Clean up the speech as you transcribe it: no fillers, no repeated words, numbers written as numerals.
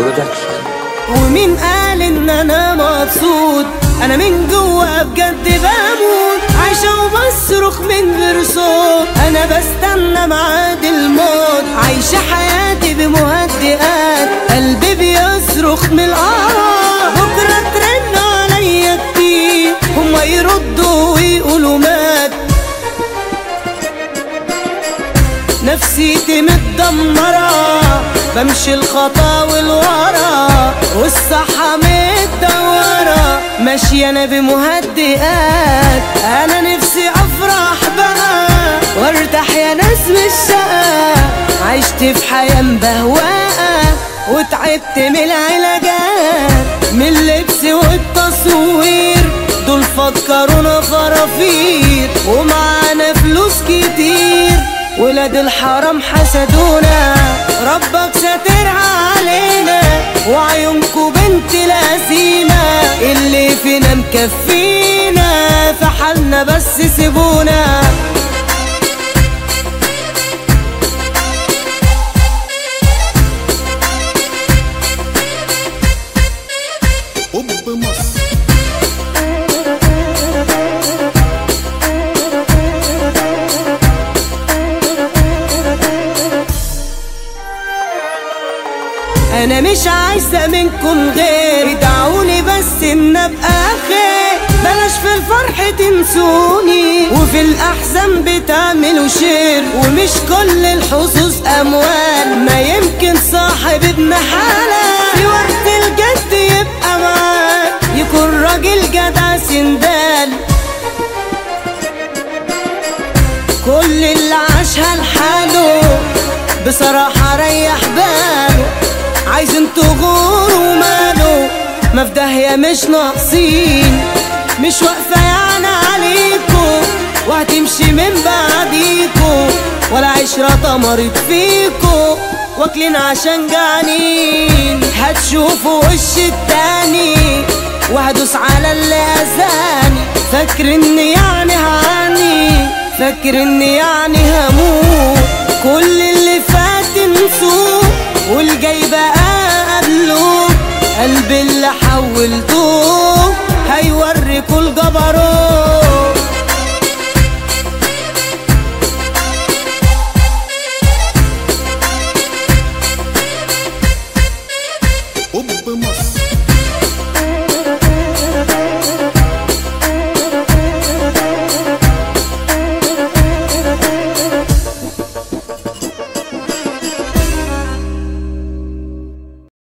برودكشن. ومين قال ان انا مبسوط؟ انا من جوا بجد بموت، عايشة وبصرخ من غير صوت، انا بستنى ميعاد الموت، عايشة حياتي بمهدئات، قلبي بيصرخ من القرف، بكرة ترن عليا كتير، هما يردوا ويقولوا مات، نفسيتي متدمرة، بمشي الخطاوي لورا والصحة متدورة، ماشي انا بمهدئات، انا نفسي افرح بقى وارتاح يا ناس من الشقا، عشت في حياة مبهوقة وتعبت من العلاجات، من اللبس والتصوير، دول فكرونا فرافير، ومعانا فلوس كتير، ولاد الحرام حسدونا، ربك ساترها علينا، وعيونكو بنت لذينة، اللي فينا مكفينا، في حالنا بس سيبونا. انا مش عايزة منكم غير ادعوني بس ان ابقى خير، بلاش في الفرح تنسوني، وفي الاحزان بتعملوا شير، ومش كل الحظوظ اموال، ما يمكن صاحب ابن حلال في وقت الجد يبقى معاك، يكون راجل جدع سندال، كل اللي عاشها لحاله بصراحة ريح باله، عايزين تغوروا ماله، ما في داهية مش ناقصين، مش واقفة يعني عليكو، وهتمشي من بعديكو، ولا عشرة طمرت فيكو، واكلين عشان جعانين، هتشوفوا وش التاني، وهدوس على اللي اذاني، فاكر اني يعني هعاني، فاكر اني يعني هموت، كل اللي فات انسوه، والجاي بقى قبله، قلبي اللي حولتوه هيوريكوا الجبروت.